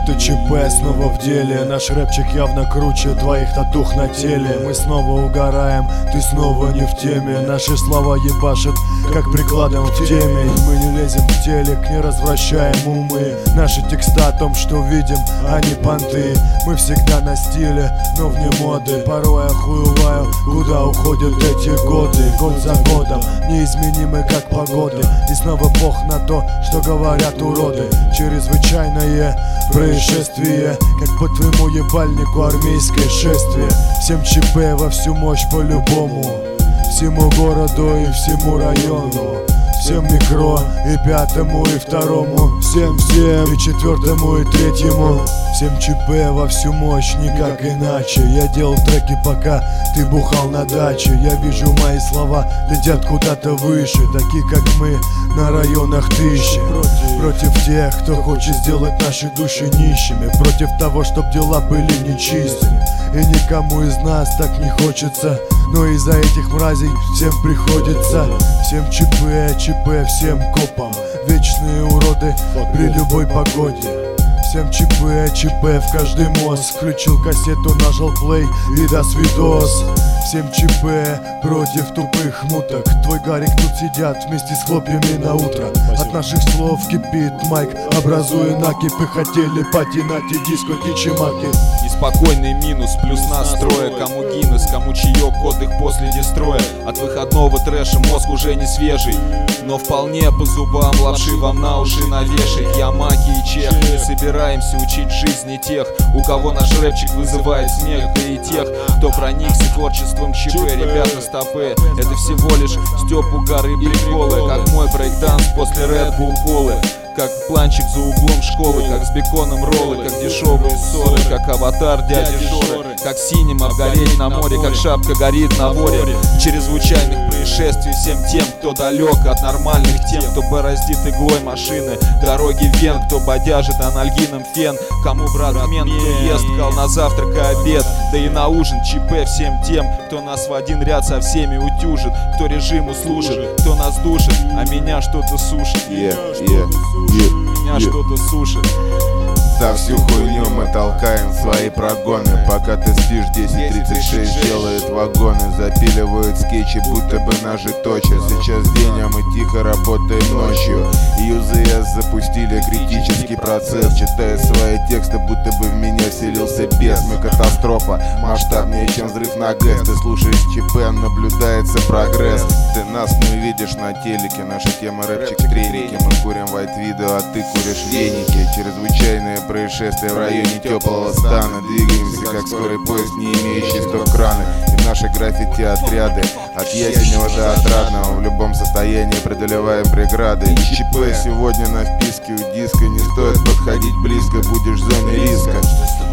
Это ЧП снова в деле. Наш рэпчик явно круче твоих татух на теле. Мы снова угораем, ты снова не в теме. Наши слова ебашат, как прикладом в теме. И мы не лезем в телек, не развращаем умы. Наши текста о том, что видим, а не понты. Мы всегда на стиле, но вне моды. Порой охуеваю, куда уходят эти годы. Год за годом, неизменимы как погоды. И снова бог на то, что говорят уроды. Чрезвычайное происшествие, как по твоему ебальнику армейское шествие. Всем ЧП во всю мощь по-любому, всему городу и всему району. Всем микро и пятому и второму, всем и четвертому и третьему. Всем ЧП во всю мощь, никак иначе. Я делал треки, пока ты бухал на даче. Я вижу, мои слова летят куда-то выше. Такие как мы на районах тысячи. Против тех, кто хочет сделать наши души нищими. Против того, чтоб дела были нечистыми. И никому из нас так не хочется, но из-за этих мразей всем приходится. Всем ЧП, всем копам, вечные уроды при любой погоде. Всем ЧП, в каждый мозг. Включил кассету, нажал плей и до свидос. Всем ЧП против тупых муток. Твой Гарик тут сидят вместе с хлопьями на утро. От наших слов кипит майк, образуя накипы. Хотели патинать и диско чимаки. Неспокойный минус, плюс настроя. Кому Гиннес, кому чаек, отдых после дестроя. От выходного трэша мозг уже не свежий, но вполне по зубам лапши вам на уши навешать. Я Маки и Чех, не собираемся учить жизни тех, у кого наш рэпчик вызывает смех. Да и тех, кто проникся творчеством ЧП. Ребята, стопы, это всего лишь стёб, угары, приколы. Как мой брейкданс после Red Bull колы. Как планчик за углом школы, как с беконом роллы, как дешевые ссоры, как аватар дяди Жоры, как синим обгореть на море, как шапка горит на воре. Чрезвычайных происшествий всем тем, кто далек от нормальных тем, кто бороздит иглой машины дороги вен, кто бодяжит анальгином фен, кому брат мент, кто ест кал на завтрак и обед, да и на ужин. ЧП всем тем, кто нас в один ряд со всеми утюжит, кто режиму служит, кто нас душит, а меня что-то сушит. Меня что-то сушит. За всю хуйню мы толкаем свои прогоны. Пока ты спишь, 10:36 делает вагоны. Запиливают скетчи, будто бы ножи точат. Сейчас день, а мы тихо работаем ночью. ЮЗС запустили критический процесс. Читая свои тексты, будто бы в меня вселился бес. Мы катастрофа, масштабнее, чем взрыв на ГЭС. Ты слушаешь ЧП, наблюдается прогресс. Ты нас не увидишь на телеке. Наша тема рэпчик треники. Мы курим вайт-видео, а ты куришь веники. Чрезвычайные происшествия в районе теплого стана. Двигаемся как скорый поезд, не имеющий стоп-краны. И наши граффити-отряды от Ясенева до Отрадного в любом состоянии преодолеваем преграды. ЧП сегодня на вписке у диска. Не стоит подходить близко, будешь в зоне риска.